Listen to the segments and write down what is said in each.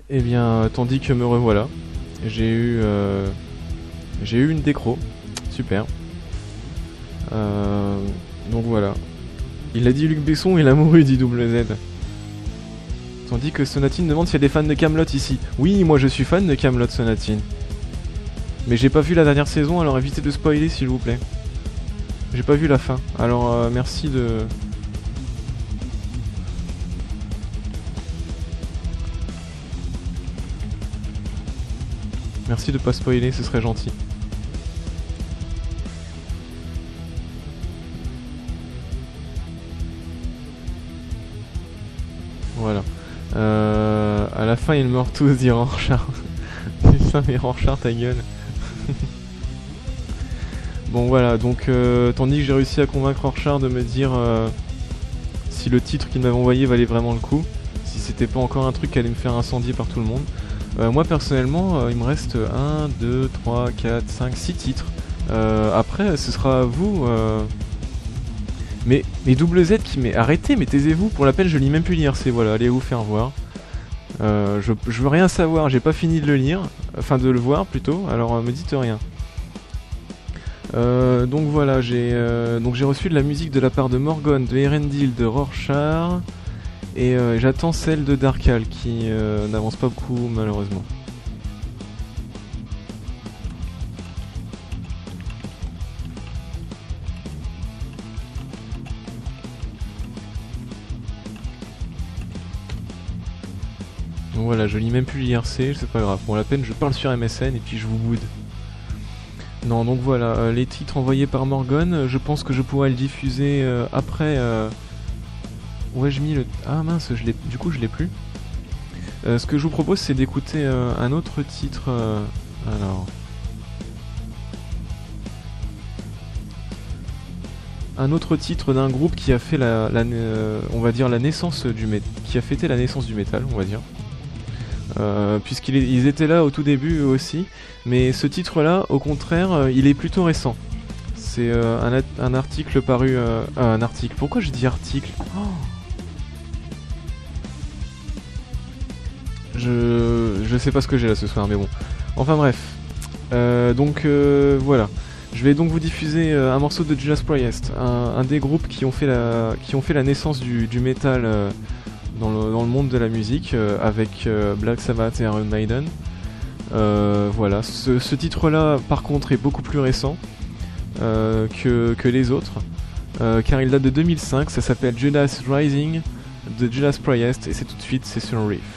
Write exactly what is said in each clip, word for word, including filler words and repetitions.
Et bien, tandis que me revoilà, j'ai eu, euh, j'ai eu une décro, super. Euh, donc voilà. Il a dit Luc Besson, il a mouru, dit Double Z. Tandis que Sonatine demande s'il y a des fans de Camelot ici. Oui, moi je suis fan de Camelot, Sonatine. Mais j'ai pas vu la dernière saison, alors évitez de spoiler s'il vous plaît. J'ai pas vu la fin, alors euh, merci de... Merci de pas spoiler, ce serait gentil. Voilà. Euh, à la fin, ils meurent tous, dit Rorschach. Putain, mais Rorschach, ta gueule. Bon, voilà, donc, euh, tandis que j'ai réussi à convaincre Rorschach de me dire euh, si le titre qu'il m'avait envoyé valait vraiment le coup, si c'était pas encore un truc qui allait me faire incendier par tout le monde. Euh, moi, personnellement, euh, il me reste un, deux, trois, quatre, cinq, six titres. Euh, après, ce sera à vous. Euh... Mais, mais Double Z qui met. Arrêtez, mais taisez-vous, pour la peine, je lis même plus l'I R C, voilà, allez vous faire voir. Euh, je, je veux rien savoir, j'ai pas fini de le lire, enfin de le voir plutôt, alors euh, me dites rien. Euh, donc voilà, j'ai euh, donc j'ai reçu de la musique de la part de Morgone, de Erendil, de Rorschach, et euh, j'attends celle de Darkal qui euh, n'avance pas beaucoup malheureusement. Donc voilà, je lis même plus l'I R C, c'est pas grave. Pour la peine, je parle sur M S N et puis je vous boude. Non, donc voilà, euh, les titres envoyés par Morgone, je pense que je pourrais le diffuser euh, après. Euh... Où ai-je mis le. Ah mince, je l'ai... du coup je l'ai plus. Euh, ce que je vous propose, c'est d'écouter euh, un autre titre. Euh... Alors. Un autre titre d'un groupe qui a fait la, la euh, on va dire la naissance du mé... qui a fêté la naissance du métal, on va dire. Euh, puisqu'ils étaient là au tout début eux aussi, mais ce titre-là, au contraire, euh, il est plutôt récent. C'est euh, un, un article paru, euh, euh, un article. Pourquoi je dis article ? Oh je, je sais pas ce que j'ai là ce soir, mais bon. Enfin bref. Euh, donc euh, voilà. Je vais donc vous diffuser euh, un morceau de Judas Priest, un, un des groupes qui ont fait la, qui ont fait la naissance du, du métal. Euh, Dans le, dans le monde de la musique euh, avec euh, Black Sabbath et Iron Maiden. Euh, voilà, ce, ce titre-là, par contre, est beaucoup plus récent euh, que, que les autres, euh, car il date de deux mille cinq. Ça s'appelle Judas Rising de Judas Priest et c'est tout de suite, c'est sur Riff.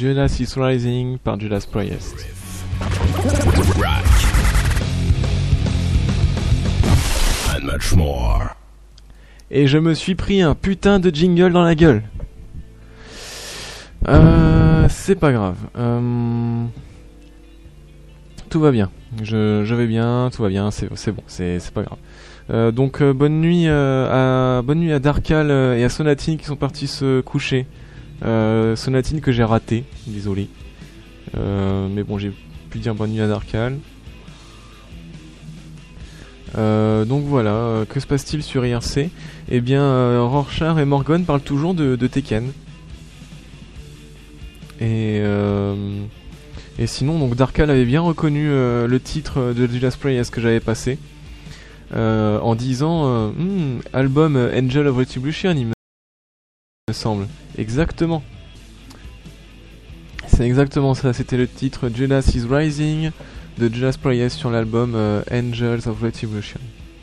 Judas is Rising par Judas Priest. Rock. And much more. Et je me suis pris un putain de jingle dans la gueule. Euh, c'est pas grave. Euh, tout va bien. Je, je vais bien, tout va bien, c'est, c'est bon, c'est, c'est pas grave. Euh, donc euh, bonne nuit euh, à bonne nuit à Darkal euh, et à Sonatine qui sont partis se coucher. Euh, Sonatine que j'ai raté, désolé. Euh, mais bon, j'ai pu dire bonne nuit à Darkal. Euh, donc voilà, euh, que se passe-t-il sur I R C? Eh bien, euh, Rorschach et Morgan parlent toujours de, de Tekken. Et, euh, et sinon, donc Darkal avait bien reconnu euh, le titre de Judas Priest que j'avais passé, euh, en disant euh, hmm, album Angel of Retribution, il me semble. Exactement. C'est exactement ça, c'était le titre Judas is Rising de Judas Priest sur l'album euh, Angels of Retribution.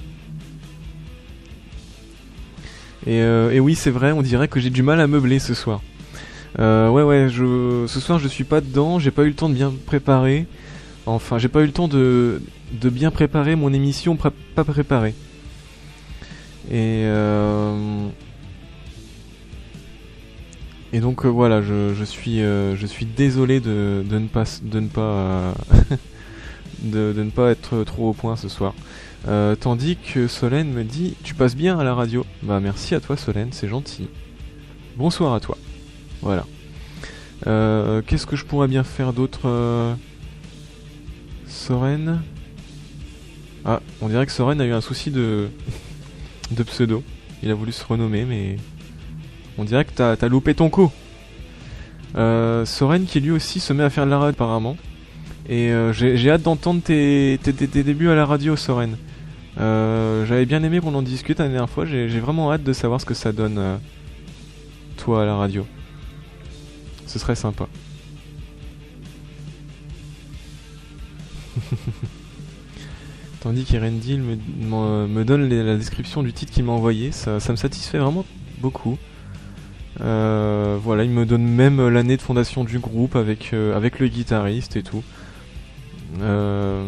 Et, euh, et oui, c'est vrai, on dirait que j'ai du mal à meubler ce soir. Euh, ouais, ouais, je, ce soir je suis pas dedans, j'ai pas eu le temps de bien préparer. Enfin, j'ai pas eu le temps de, de bien préparer mon émission, pré- pas préparée. Et euh, et donc euh, voilà, je, je suis euh, je suis désolé de, de ne pas de ne pas euh, de, de ne pas être trop au point ce soir. Euh, tandis que Solène me dit tu passes bien à la radio. Bah merci à toi Solène, c'est gentil. Bonsoir à toi. Voilà. Euh, qu'est-ce que je pourrais bien faire d'autre euh... Soren. Ah, on dirait que Soren a eu un souci de de pseudo. Il a voulu se renommer, mais on dirait que t'as, t'as loupé ton coup. Euh, Soren qui lui aussi se met à faire de la radio apparemment. Et euh, j'ai, j'ai hâte d'entendre tes, tes, tes, tes débuts à la radio, Soren. Euh, j'avais bien aimé qu'on en discute la dernière fois. J'ai, j'ai vraiment hâte de savoir ce que ça donne, euh, toi, à la radio. Ce serait sympa. Tandis qu'Erendil me, me, me donne les, la description du titre qu'il m'a envoyé, ça, ça me satisfait vraiment beaucoup. Euh, voilà, il me donne même l'année de fondation du groupe avec, euh, avec le guitariste et tout. Euh,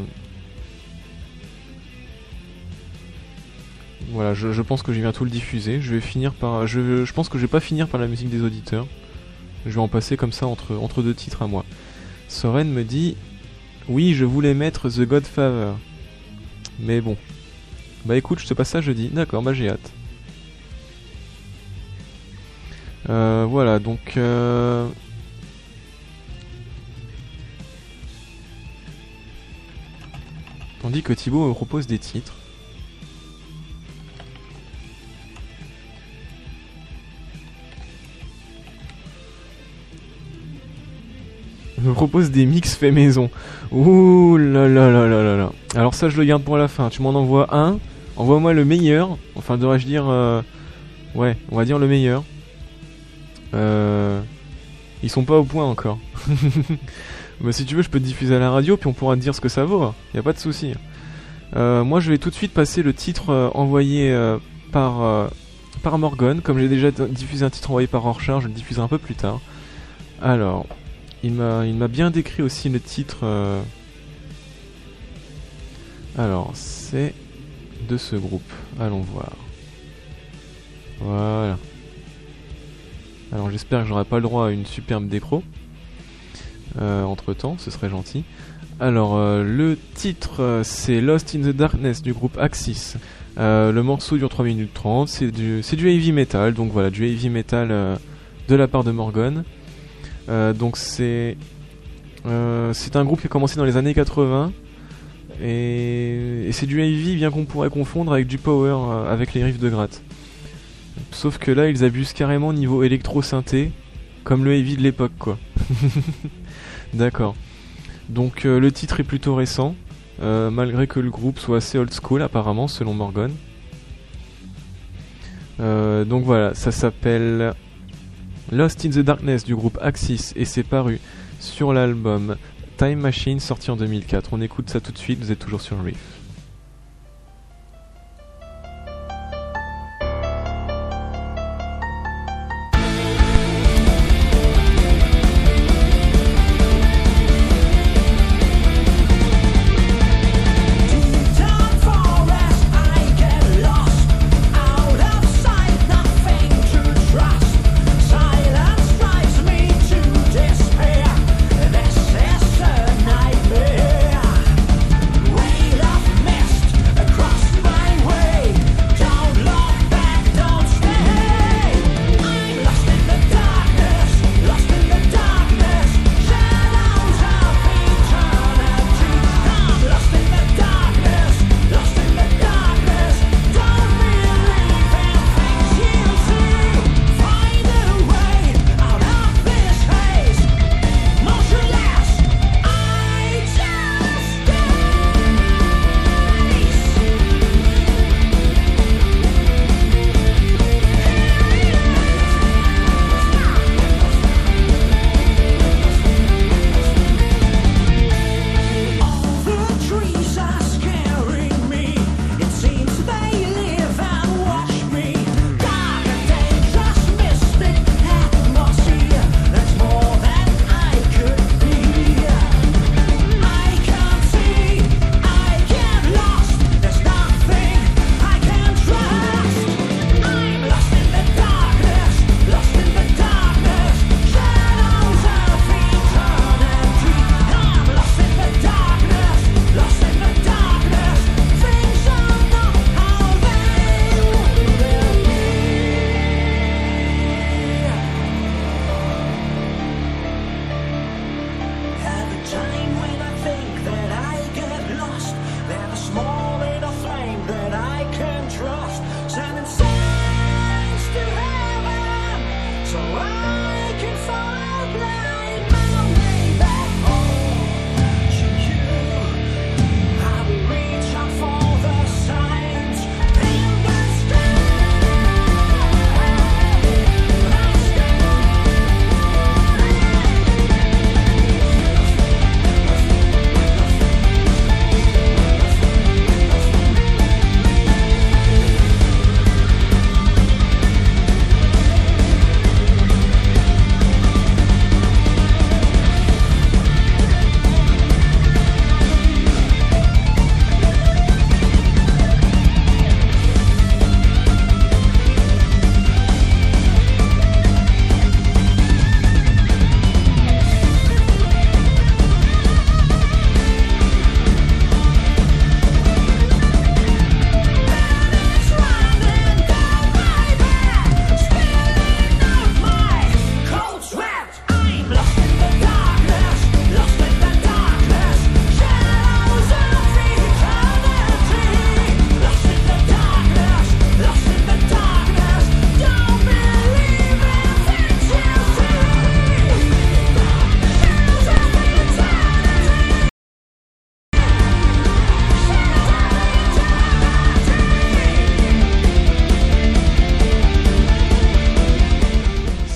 voilà, je, je pense que je viens tout le diffuser. Je vais finir par, je, je pense que je vais pas finir par la musique des auditeurs. Je vais en passer comme ça entre, entre deux titres à moi. Soren me dit oui, je voulais mettre The Godfather. Mais bon. Bah écoute, je te passe ça jeudi. D'accord, bah j'ai hâte. Euh, voilà, donc... Euh... Tandis que Thibaut me propose des titres. Il me propose des mix faits maison. Ouh là là là là là là. Alors ça je le garde pour la fin. Tu m'en envoies un. Envoie-moi le meilleur. Enfin devrais-je dire... Euh... Ouais, on va dire le meilleur. Euh... Ils sont pas au point encore. Mais si tu veux je peux te diffuser à la radio. Puis on pourra te dire ce que ça vaut. Y a pas de souci. Euh, moi je vais tout de suite passer le titre euh, envoyé euh, par, euh, par Morgan. Comme j'ai déjà d- diffusé un titre envoyé par Rorschach, je le diffuserai un peu plus tard. Alors... Il m'a, il m'a bien décrit aussi le titre. Euh... Alors, c'est de ce groupe. Allons voir. Voilà. Alors, j'espère que j'aurai pas le droit à une superbe décro. Euh, entre temps, ce serait gentil. Alors, euh, le titre, euh, c'est Lost in the Darkness du groupe Axis. Euh, le morceau dure trois minutes trente. C'est du, c'est du heavy metal. Donc voilà, du heavy metal euh, de la part de Morgan. Euh, donc c'est euh, c'est un groupe qui a commencé dans les années quatre-vingts et, et c'est du heavy bien qu'on pourrait confondre avec du power euh, avec les riffs de gratte. Sauf que là ils abusent carrément niveau électro-synthé comme le heavy de l'époque quoi. D'accord. Donc euh, le titre est plutôt récent euh, malgré que le groupe soit assez old school apparemment selon Morgan. Euh, donc voilà, ça s'appelle Lost in the Darkness du groupe Axis et c'est paru sur l'album Time Machine sorti en deux mille quatre. On écoute ça tout de suite, vous êtes toujours sur Riff.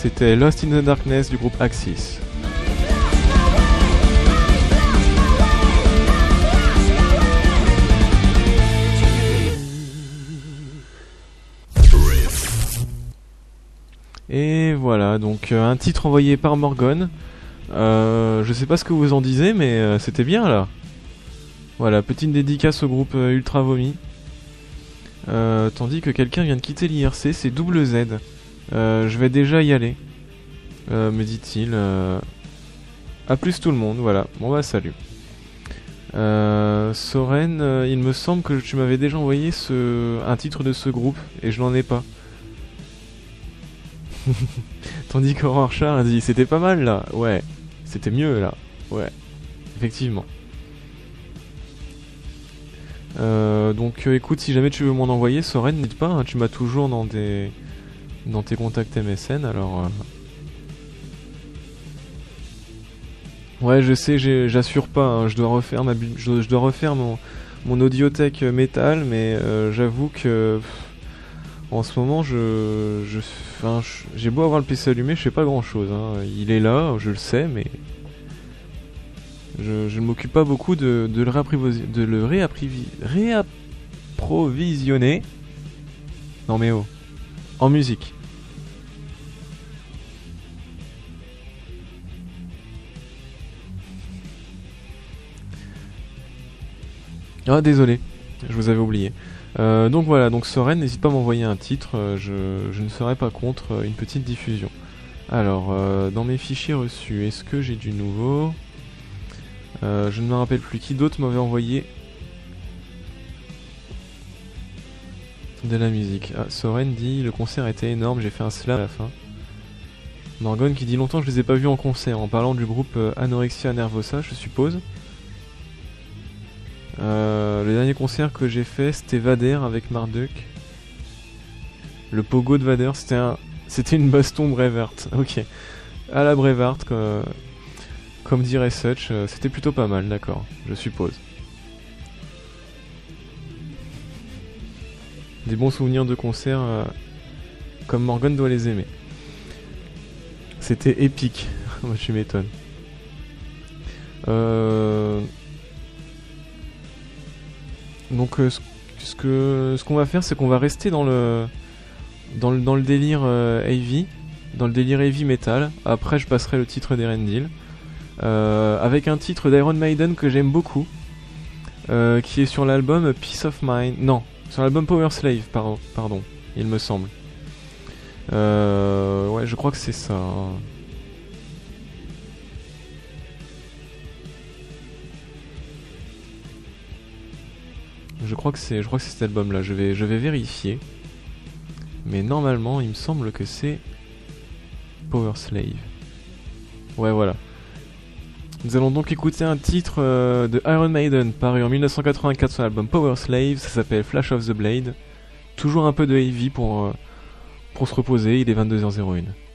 c'était Lost in the Darkness du groupe Axis. Et voilà, donc euh, un titre envoyé par Morgane. Euh, je sais pas ce que vous en disiez, mais euh, c'était bien là. Voilà, petite dédicace au groupe euh, Ultra Vomi. Euh, tandis que quelqu'un vient de quitter l'I R C, c'est Double Z. Euh, je vais déjà y aller, euh, me dit-il. Euh... A plus tout le monde, voilà. Bon bah salut. Euh, Soren, euh, il me semble que tu m'avais déjà envoyé ce... un titre de ce groupe, et je n'en ai pas. Tandis qu'Aurore Char a dit c'était pas mal là, ouais, c'était mieux là, ouais, effectivement. Euh, donc euh, écoute, si jamais tu veux m'en envoyer, Soren, n'hésite pas, hein, tu m'as toujours dans des dans tes contacts M S N, alors. Euh... Ouais, je sais, j'assure pas, hein, je dois refaire ma, je, je dois refaire mon mon audiothèque métal, mais euh, j'avoue que. Pff, en ce moment, je, je, enfin, j'ai beau avoir le P C allumé, je fais pas grand chose. Hein. Il est là, je le sais, mais je, je ne m'occupe pas beaucoup de, de le, de le réapprovisionner. Non mais oh, en musique. Ah désolé, je vous avais oublié. Euh, donc voilà, donc Soren, n'hésite pas à m'envoyer un titre, euh, je, je ne serai pas contre euh, une petite diffusion. Alors, euh, dans mes fichiers reçus, est-ce que j'ai du nouveau? euh, Je ne me rappelle plus, qui d'autre m'avait envoyé de la musique? Ah, Soren dit, le concert était énorme, j'ai fait un slam à la fin. Morgane qui dit, longtemps je les ai pas vus en concert, en parlant du groupe euh, Anorexia Nervosa, je suppose. Euh, le dernier concert que j'ai fait, c'était Vader avec Marduk. Le pogo de Vader, c'était un, c'était une baston Braveheart. Ok, à la Braveheart, comme, comme dirait Such, euh, c'était plutôt pas mal, d'accord, je suppose. Des bons souvenirs de concert, euh, comme Morgane doit les aimer. C'était épique. Moi, tu m'étonnes. Euh... Donc euh, ce que ce qu'on va faire, c'est qu'on va rester dans le dans le dans le délire euh, heavy, dans le délire heavy metal. Après, je passerai le titre d'Erendil euh, avec un titre d'Iron Maiden que j'aime beaucoup, euh, qui est sur l'album Peace of Mind. Non, sur l'album Power Slave, pardon, pardon, il me semble. Euh, ouais, je crois que c'est ça. Hein. Je crois que c'est, je crois que c'est cet album-là. Je vais, je vais vérifier. Mais normalement, il me semble que c'est Power Slave. Ouais, voilà. Nous allons donc écouter un titre euh, de Iron Maiden paru en mille neuf cent quatre-vingt-quatre sur l'album Power Slave. Ça s'appelle Flash of the Blade. Toujours un peu de heavy pour, euh, pour se reposer. Il est vingt-deux heures zéro un.